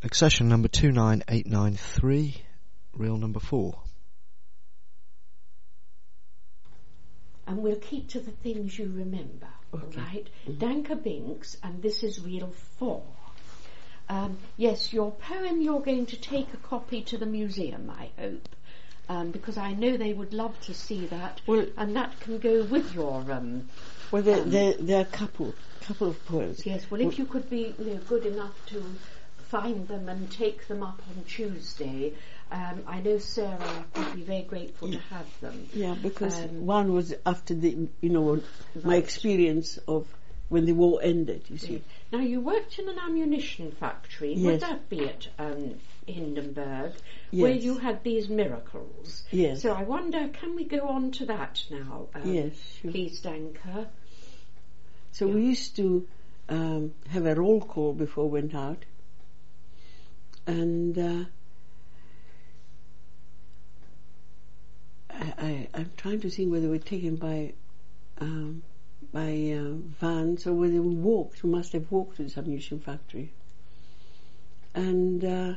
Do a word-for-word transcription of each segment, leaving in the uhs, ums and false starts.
Accession number two nine eight nine three, reel number four. And we'll keep to the things you remember, Okay. all right? Mm-hmm. Danka Binks, and this is reel four. Um, yes, your poem, you're going to take a copy to the museum, I hope, um, because I know they would love to see that, Well, and that can go with your... Um, well, there, um, there, there are a couple, couple of poems. yes, well, if you could be you know, good enough to find them and take them up on Tuesday, um, I know Sarah would be very grateful to have them. Yeah, because Um, one was after the, you know, my Right. experience of when the war ended, you see. Now, you worked in an ammunition factory. Yes. Would that be at um, Hindenburg, where Yes. you had these miracles? Yes. So I wonder, can we go on to that now? Um, Yes, sure. Please, Danka. So Yeah. we used to um, have a roll call before we went out. And uh, I, I, I'm trying to think whether we're taken by um, by uh, vans or whether we walked. We must have walked to this ammunition factory. And uh,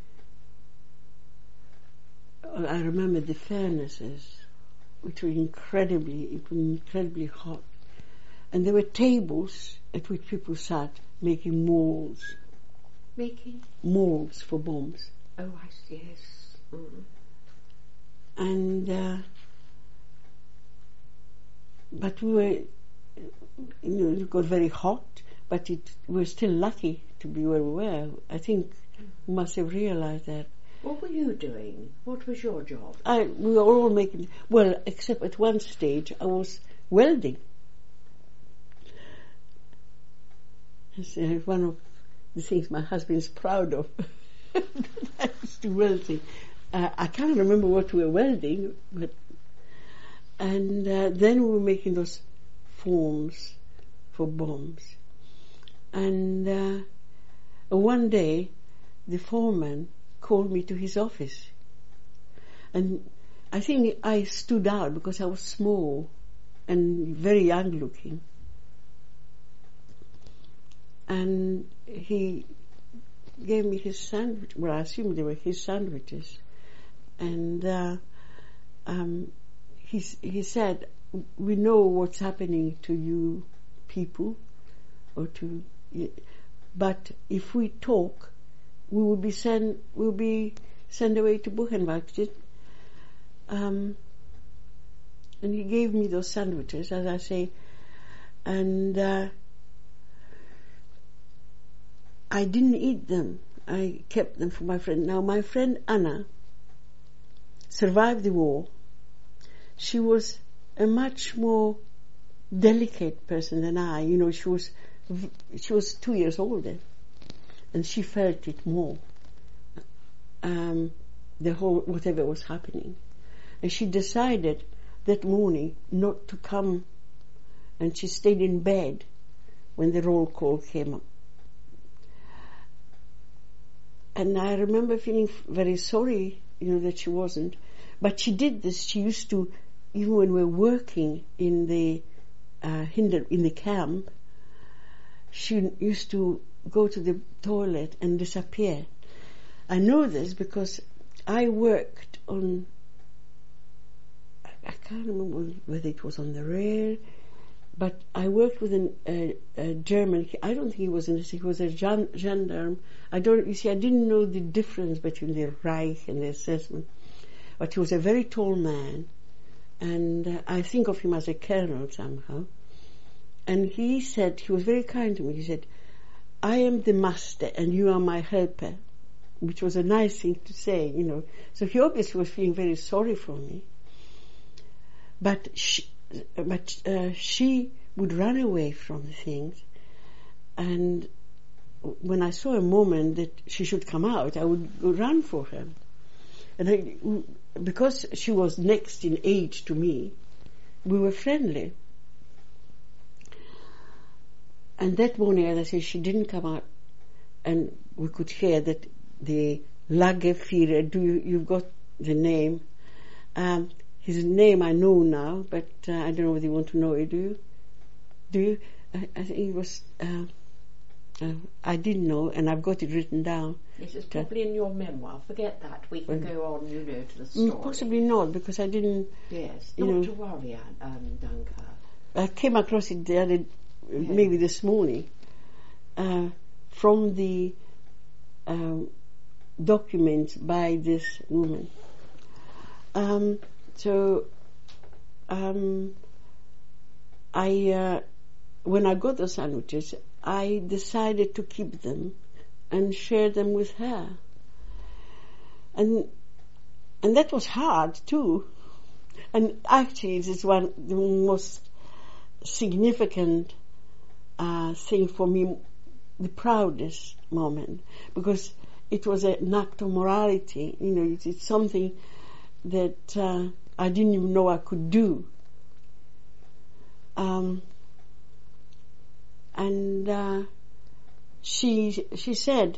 I remember the furnaces, which were incredibly, it was incredibly hot. And there were tables at which people sat making molds, Making? molds for bombs. Oh, I see, yes. Mm. And uh, but we were, you know, it got very hot, but it we were still lucky to be where we were. I think we must have realized that. What were you doing? What was your job? I we were all making, well, except at one stage I was welding. It's uh, one of the things my husband is proud of. I used to welding. Uh, I can't remember what we were welding, but and uh, then we were making those forms for bombs. And uh, one day, the foreman called me to his office, and I think I stood out because I was small and very young looking. And he gave me his sandwich. Well, I assume they were his sandwiches. And uh, um, he he said, "We know what's happening to you people, or to, but if we talk, we will be sent. We'll be sent away to Buchenwald." Um, and he gave me those sandwiches, as I say, and uh, I didn't eat them. I kept them for my friend. Now, my friend Anna survived the war. She was a much more delicate person than I. You know, she was she was two years older, and she felt it more. Um, the whole whatever was happening, and she decided that morning not to come, and she stayed in bed when the roll call came up. And I remember feeling very sorry, you know, that she wasn't. But she did this. She used to, even when we were working in the uh, hinder, in the camp, she used to go to the toilet and disappear. I know this because I worked on, I can't remember whether it was on the rail, but I worked with an, a, a German. I don't think he was in this. He was a gen, gendarme. I don't. You see, I didn't know the difference between the Reich and the assessment. But he was a very tall man, and uh, I think of him as a colonel somehow. And he said, he was very kind to me. He said, "I am the master, and you are my helper," which was a nice thing to say, you know. So he obviously was feeling very sorry for me. But she, but uh, she would run away from things, and when I saw a moment that she should come out, I would run for her. And I, because she was next in age to me, we were friendly. And that morning, as I said, she didn't come out, and we could hear that the Lagerführer, do you, you've got the name. Um, his name I know now, but uh, I don't know whether you want to know it, do you? Do you? I, I think it was, uh, uh, I didn't know, and I've got it written down. This is probably in your memoir. Forget that. We can Well, go on, you know, to the story. Mm, Possibly not, because I didn't. Yes, you not know. to worry, um, Dunker. I came across it the other, maybe this morning, uh, from the um, documents by this woman. Um, so, um, I, uh, when I got the sandwiches, I decided to keep them and share them with her. And and that was hard too. And actually, it is one the most significant uh, thing for me, the proudest moment, because it was an act of morality. You know, it's, it's something that uh, I didn't even know I could do. Um, and uh, she she said,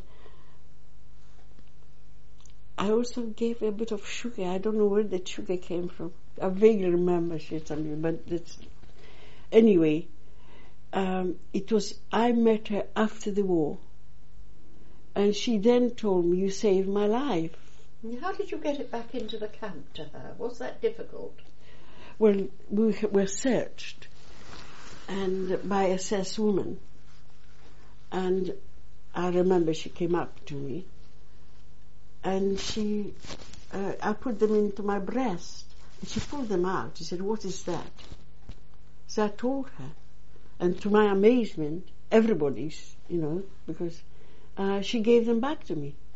I also gave a bit of sugar. I don't know where that sugar came from. I vaguely remember she told me, but that's anyway. Um, it was I met her after the war, and she then told me, "You saved my life." How did you get it back into the camp to her? Was that difficult? Well, we were searched, and by a S S woman, and I remember she came up to me, and she, uh, I put them into my breast, and she pulled them out. She said, "What is that?" So I told her, and to my amazement, everybody's, you know, because uh, she gave them back to me.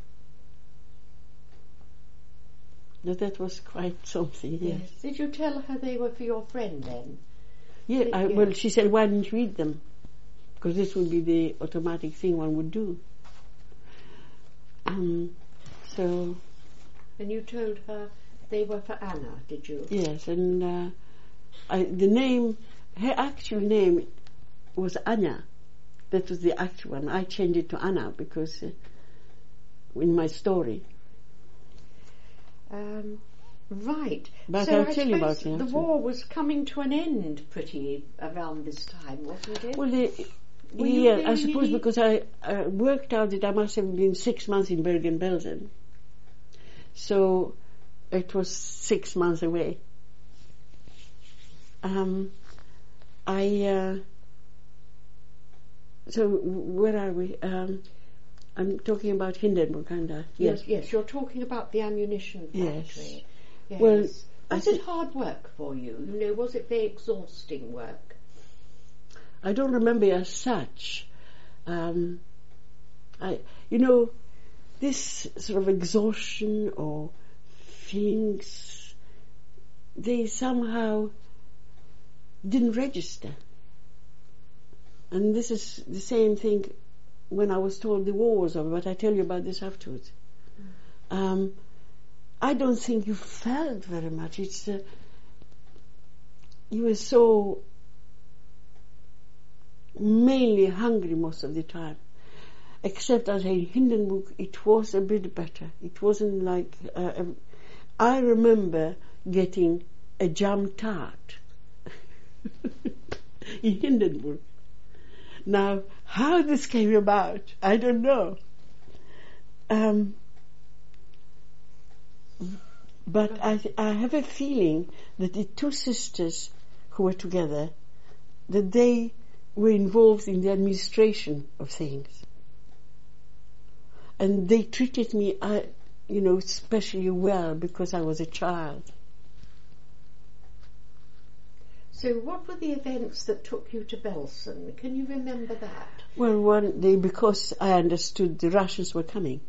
Now that was quite something, yes. Yes. Did you tell her they were for your friend then? Yeah, Did- I, yeah. well, she said, "Why didn't you eat them?" Because this would be the automatic thing one would do. Um, so, And you told her they were for Anna, did you? yes, and uh, I, the name, her actual name was Anya. That was the actual one. I changed it to Anna because uh, in my story. Um, right. But so I'll I tell you suppose about it the after. war was coming to an end pretty around this time, wasn't it? Well, the, Were you yeah, I feeling suppose any- because I uh, worked out that I must have been six months in Bergen-Belsen. So it was six months away. Um, I, uh, so where are we? Um, I'm talking about Hindenburg, aren't I? yes, yes. You're talking about the ammunition factory. Yes. Yes. Well, was I it thi- hard work for you? You know, was it very exhausting work? I don't remember as such. Um, I, you know, this sort of exhaustion or feelings, they somehow didn't register. And this is the same thing when I was told the war was over, but I tell you about this afterwards. Mm. Um, I don't think you felt very much. It's uh, you were so mainly hungry most of the time. Except as in Hindenburg, it was a bit better. It wasn't like uh, a, I remember getting a jam tart in Hindenburg. Now, how this came about, I don't know. Um, but I, I have a feeling that the two sisters who were together, that they were involved in the administration of things. And they treated me, uh, you know, especially well because I was a child. So what were the events that took you to Belsen? Can you remember that? Well, one day, because I understood the Russians were coming.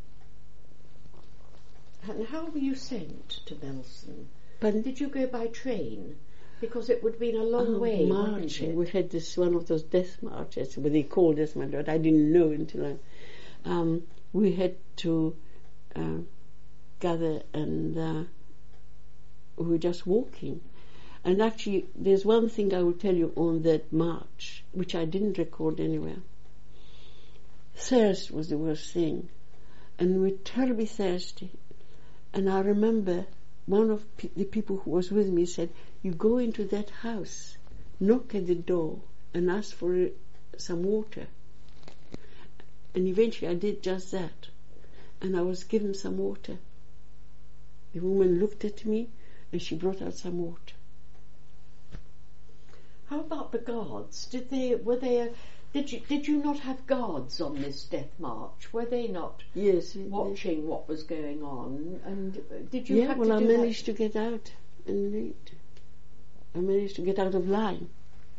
And how were you sent to Belsen? But Did you go by train? Because it would have been a long oh, way, wouldn't marching. it? We had this one of those death marches, what they called death march, but I didn't know until I. Um, we had to uh, gather, and uh, we were just walking. And actually, there's one thing I will tell you on that march, which I didn't record anywhere. Thirst was the worst thing, and we were terribly thirsty. And I remember one of pe- the people who was with me said, "You go into that house, knock at the door, and ask for uh, some water." And eventually I did just that. And I was given some water. The woman looked at me and she brought out some water. How about the guards? Did they, were they, a, did you, did you not have guards on this death march? Were they not Yes. watching what was going on? And uh, did you Yeah, have well, to I do managed to get out and read. I managed to get out of line.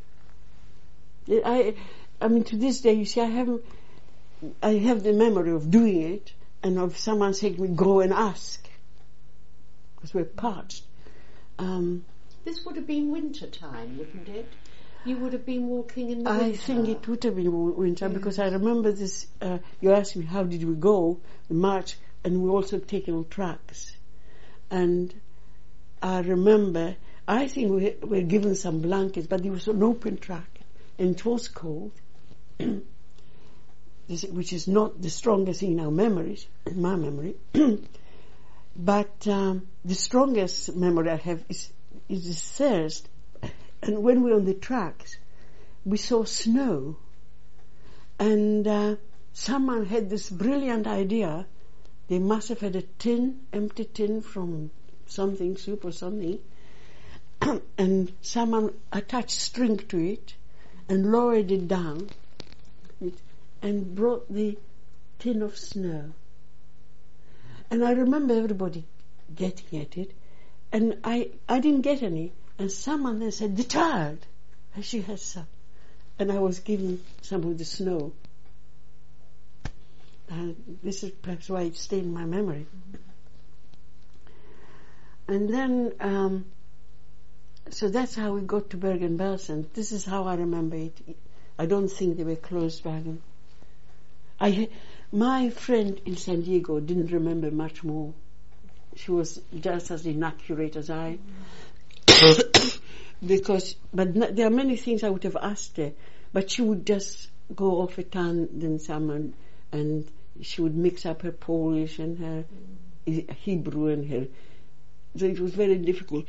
I, I mean, to this day, you see, I haven't, I have the memory of doing it and of someone saying to me, go and ask. Because we're parched. Um, This would have been winter time, wouldn't it? You would have been walking in the winter. I think it would have been w- winter Yes. because I remember this, uh, you asked me how did we go, the march, and we also taken on tracks. And I remember, I think we were given some blankets, but it was an open track, and it was cold, this, which is not the strongest in our memories, in my memory. But um, the strongest memory I have is, is the thirst. And when we were on the tracks, we saw snow. And uh, someone had this brilliant idea. They must have had a tin, empty tin from something, soup or something. And someone attached string to it and lowered it down it, and brought the tin of snow. And I remember everybody getting at it, and I, I didn't get any. And someone then said, the child, and she has some. And I was given some of the snow. And this is perhaps why it stayed in my memory. And then, um, so that's how we got to Bergen-Belsen. This is how I remember it. I don't think they were closed wagons. I, my friend in San Diego didn't remember much more. She was just as inaccurate as I. Because, but n- there are many things I would have asked her, but she would just go off a tangent someone, and she would mix up her Polish and her mm. Hebrew and her, so it was very difficult.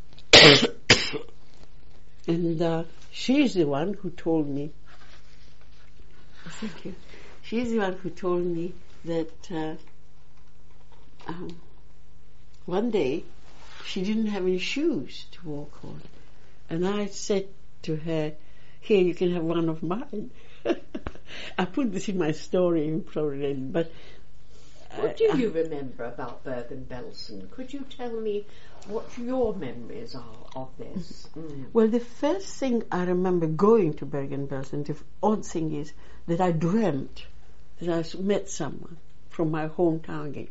And uh, she's the one who told me, thank you, she's the one who told me that uh, um, one day she didn't have any shoes to walk on. And I said to her, here, you can have one of mine. I put this in my story, probably, but... Uh, what do you remember about Bergen-Belsen? Could you tell me what your memories are of this? Mm. Well, the first thing I remember going to Bergen-Belsen, the odd thing is that I dreamt that I met someone from my hometown again.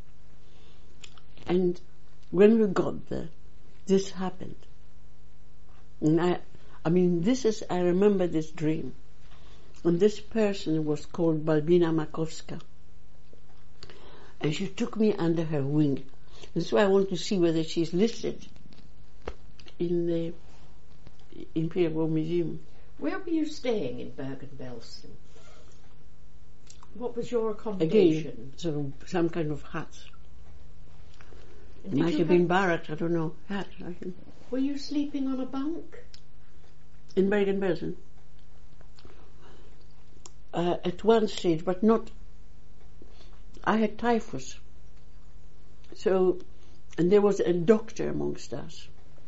And when we got there, this happened. And I, I mean, this is, I remember this dream. And this person was called Balbina Makowska. And she took me under her wing. And so I want to see whether she's listed in the Imperial War Museum. Where were you staying in Bergen-Belsen? What was your accommodation? Again, so some kind of huts. And It might have, have been barracks, I don't know. Hut, I think. Were you sleeping on a bunk? In Bergen-Belsen. Uh, at one stage, but not... I had typhus. So, and there was a doctor amongst us.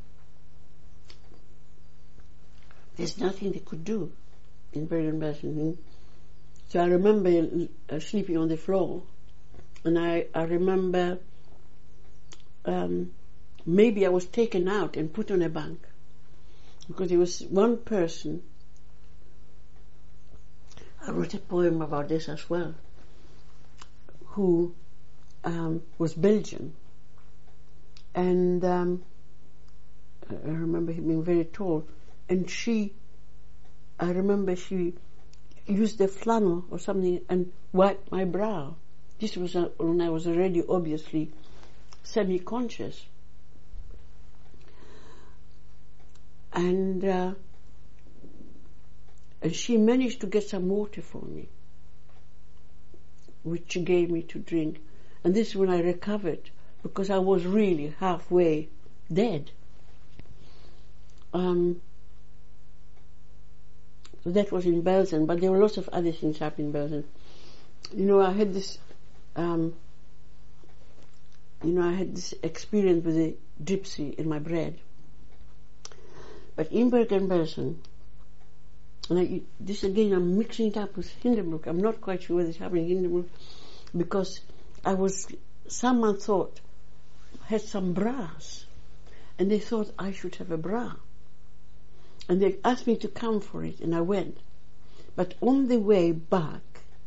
There's nothing they could do in Bergen-Belsen. So I remember uh, sleeping on the floor. And I, I remember um, maybe I was taken out and put on a bunk. Because there was one person, I wrote a poem about this as well, who um, was Belgian. And um, I remember him being very tall. And she, I remember she used a flannel or something and wiped my brow. This was uh, when I was already obviously semi-conscious. And, uh, and she managed to get some water for me, which she gave me to drink. And this is when I recovered, because I was really halfway dead. Um, so that was in Belsen, but there were lots of other things happening in Belsen. you know, I had this, um, you know, I had this experience with a gypsy in my bread. But in Bergen-Belsen, and I, this again, I'm mixing it up with Hindenburg. I'm not quite sure whether it's happening in Hindenburg, because I was, someone thought, had some brass, and they thought I should have a bra. And they asked me to come for it, and I went. But on the way back,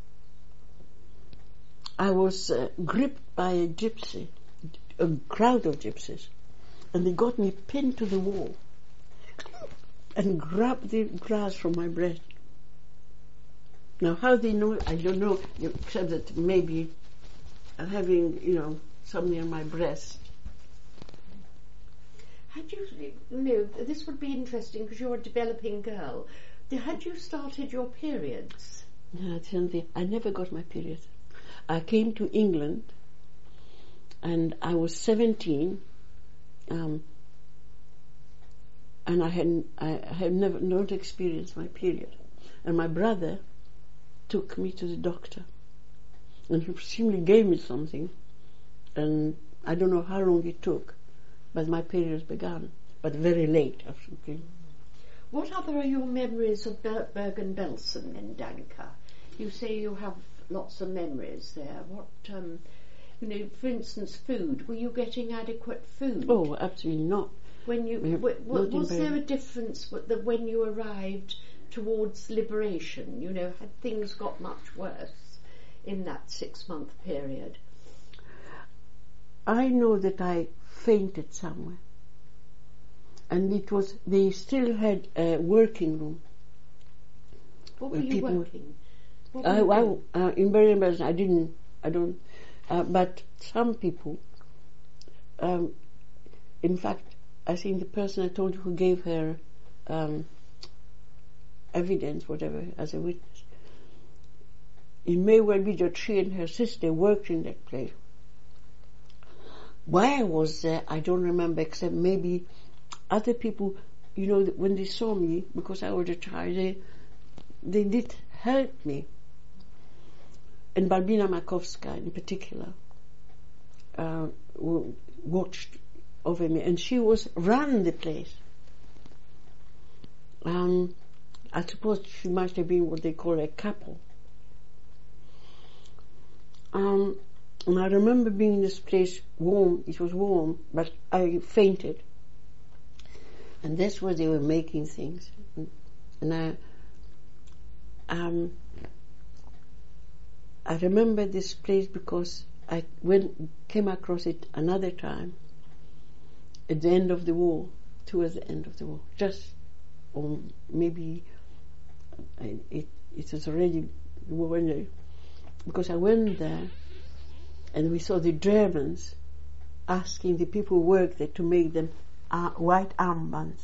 I was uh, gripped by a gypsy, a crowd of gypsies, and they got me pinned to the wall and grabbed the grass from my breast. Now, how they know, I don't know, except that maybe having, you know, something on my breast. Had you, you know, this would be interesting because you're a developing girl. Had you started your periods? No, that's something. I never got my period. I came to England, and I was seventeen, um, and I had I had never not experienced my period. And my brother took me to the doctor, and he simply gave me something, and I don't know how long it took, but my periods began, but very late. Absolutely. What other are your memories of Ber- Bergen-Belsen in Danka? You say you have lots of memories there. What, um, you know, for instance, food. Were you getting adequate food? Oh, absolutely not. When you We- w- w- not was in there a Bergen. difference w- that when you arrived towards liberation? You know, had things got much worse in that six-month period? I know that I fainted somewhere, and it was, they still had a working room. What were Well, you people- working? What were I, you I, doing? uh, in Bergen-Belsen, I didn't, I don't, uh, but some people, um, in fact, I think the person I told you who gave her um, evidence, whatever, as a witness, it may well be that she and her sister worked in that place. Why I was there, I don't remember, except maybe other people, you know, when they saw me, because I was a child, they, they did help me. And Balbina Markowska in particular uh, w- watched over me, and she was ran the place. Um, I suppose she must have been what they call a couple. Um, and I remember being in this place warm, it was warm, but I fainted. And that's where they were making things. And I, um, I remember this place because I went, came across it another time at the end of the war, towards the end of the war, just, or maybe I, it, it was already, when I, because I went there and we saw the Germans asking the people who worked there to make them uh, white armbands.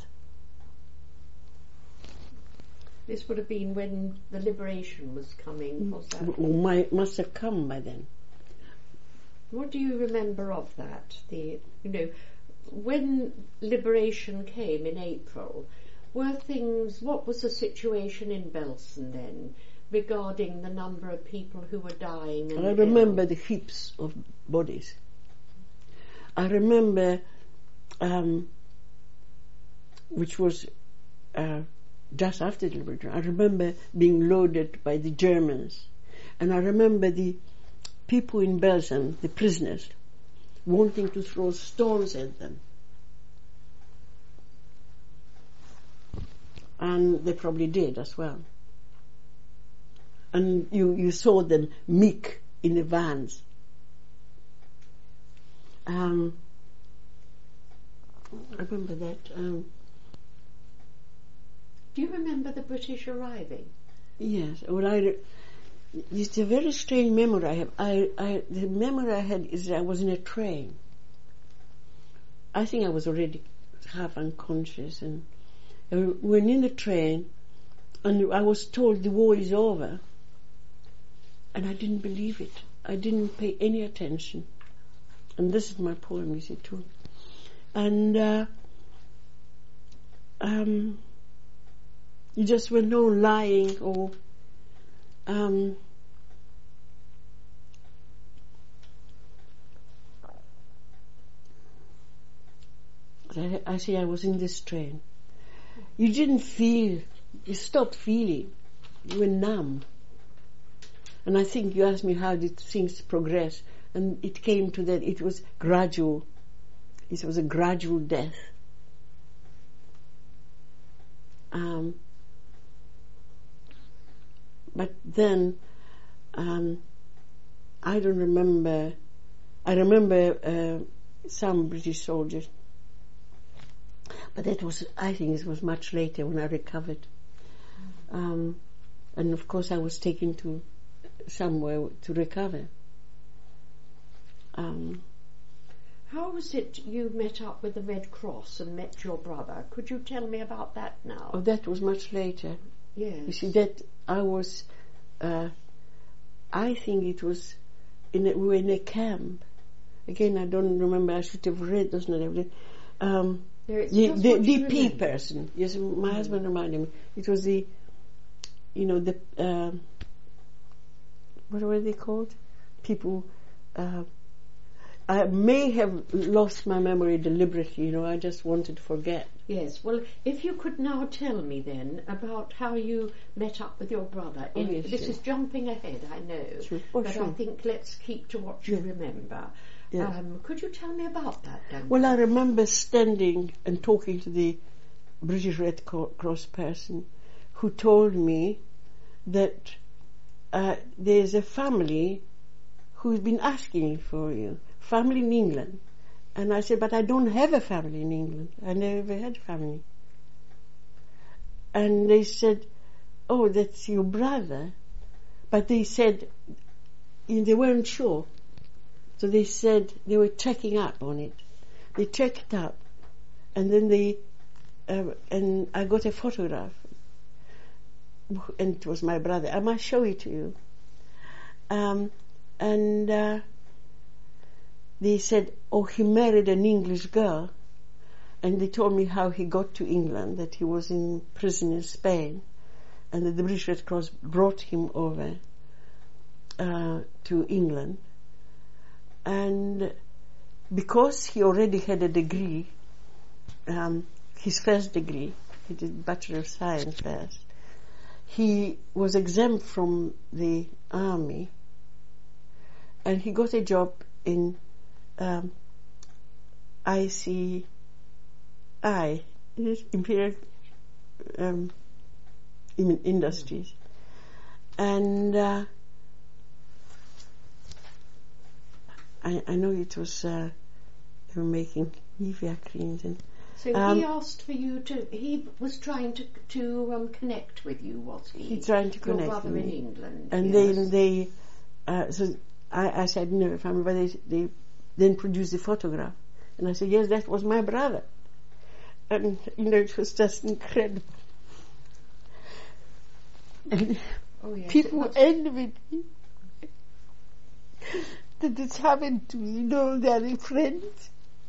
This would have been when the liberation was coming, was that? W- my, must have come by then. What do you remember of that? The, you know, when liberation came in April, were things, what was the situation in Belsen then regarding the number of people who were dying? And I remember ill? the heaps of bodies. I remember, um, which was uh, just after the liberation, I remember being loaded by the Germans. And I remember the people in Belsen, the prisoners, wanting to throw stones at them. And they probably did as well. And you, you saw them meek in the vans. Um, I remember that. Um, Do you remember the British arriving? yes. Well, I, it's a very strange memory I have. I, I, the memory I had is that I was in a train. I think I was already half unconscious, and we went in the train, and I was told the war is over, and I didn't believe it. I didn't pay any attention. And this is my poem, you see, too. And uh, um, you just went on lying, or um, I say I was in this train. You didn't feel, you stopped feeling. You were numb. And I think you asked me how did things progress, and it came to that it was gradual. It was a gradual death. Um, but then, um, I don't remember, I remember uh, some British soldiers, but that was, I think it was much later when I recovered. Um, and of course I was taken to somewhere to recover. Um, How was it you met up with the Red Cross and met your brother? Could you tell me about that now? oh, that was much later. Yes. You see, that I was, uh, I think it was, in a, we were in a camp. Again, I don't remember, I should have read those notes. Um, No, it's the just the, what the you P remember. person. Yes, my husband reminded me. It was the, you know, the, um, what were they called? People, uh, I may have lost my memory deliberately, you know, I just wanted to forget. Yes, well, if you could now tell me then about how you met up with your brother. Oh, In, yes, this sure. is jumping ahead, I know, Sure. Oh, but sure. I think let's keep to what you Yeah. remember. Yes. Um, could you tell me about that, Duncan? Well, I remember standing and talking to the British Red Co- Cross person who told me that uh, there's a family who's been asking for you, family in England. And I said, but I don't have a family in England. I never had family. And they said, oh, that's your brother. But they said, they weren't sure. So they said they were checking up on it. They checked up, and then they, uh, and I got a photograph, and it was my brother. I must show it to you. Um, and uh, they said, oh, he married an English girl, and they told me how he got to England, that he was in prison in Spain, and that the British Red Cross brought him over uh, to England. And because he already had a degree, um, his first degree, he did Bachelor of Science first, he was exempt from the army, and he got a job in um, I C I, Imperial um, Industries, and uh, I, I know it was uh, they were making Nivea creams, and So um, he asked for you to. He was trying to to um, connect with you, was he? He trying to Your connect brother with in me. England. and yes. then they uh, so I, I said no family, but they, they then produced the photograph, and I said yes, that was my brother, and you know it was just incredible. And Oh, yes, people it was- envied me that it's happened to me, you know, they're friends.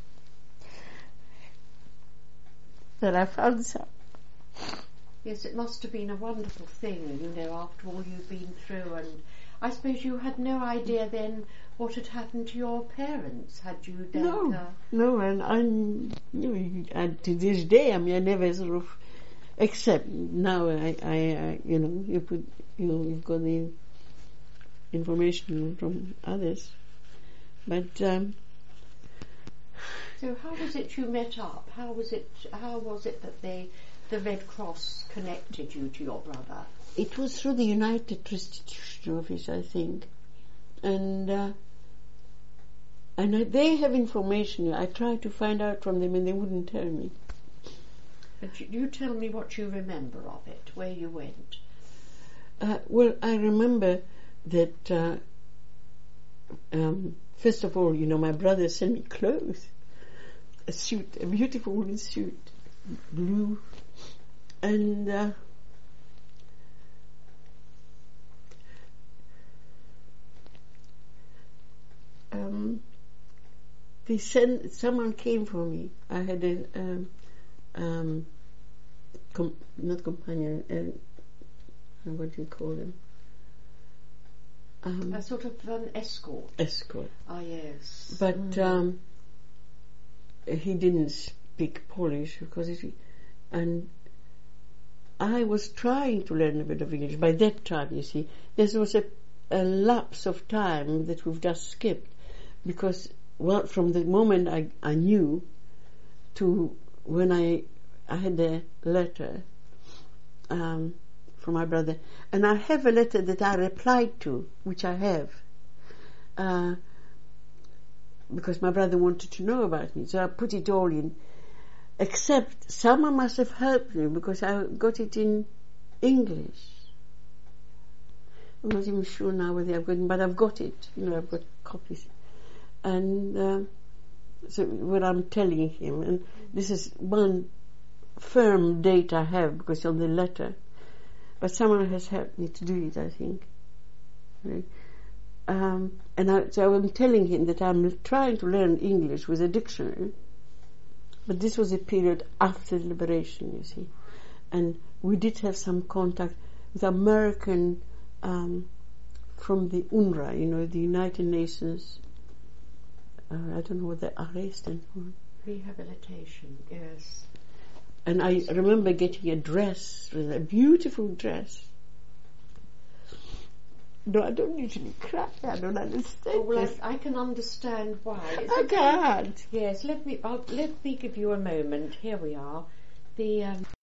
That I found some. Yes, it must have been a wonderful thing, you know, after all you've been through. And I suppose you had no idea then what had happened to your parents, had you, Danka? No, no, and I'm, you know, and to this day, I mean, I never sort of, except now, I, I, I you know, you put, you know, you've got the information from others, but um, So how was it you met up? How was it? How was it that they, the Red Cross connected you to your brother? it was through the United Restitution Office, I think, and uh, and I, they have information. I tried to find out from them, and they wouldn't tell me. But you, you tell me what you remember of it, where you went. Uh, well, I remember that, uh, um, first of all, you know, my brother sent me clothes, a suit, a beautiful woolen suit, blue, and uh, um, they sent, someone came for me. I had a, um, um, com- not companion, uh, what do you call them? Um, A sort of um, escort. escort. Ah, yes. But Mm. um, he didn't speak Polish because it, and I was trying to learn a bit of English. By that time, you see, there was a, a lapse of time that we've just skipped, because well, from the moment I, I knew to when I I had a letter um, from my brother, and I have a letter that I replied to, which I have, uh, because my brother wanted to know about me, so I put it all in. Except someone must have helped me because I got it in English. I'm not even sure now whether I've got it, but I've got it. You know, I've got copies. And uh, so what I'm telling him, and this is one firm date I have because it's on the letter, but someone has helped me to do it, I think. Um, and I, so I'm telling him that I'm trying to learn English with a dictionary. But this was a period after the liberation, you see. And we did have some contact with American um, from the U N R W A, you know, the United Nations. Uh, I don't know what the R A stands for. Rehabilitation, yes. And I remember getting a dress, a beautiful dress. No, I don't usually cry. I don't understand. Oh, well, this. I, I can understand why. It's I can't. Yes, let me I'll, let me give you a moment. Here we are. The um,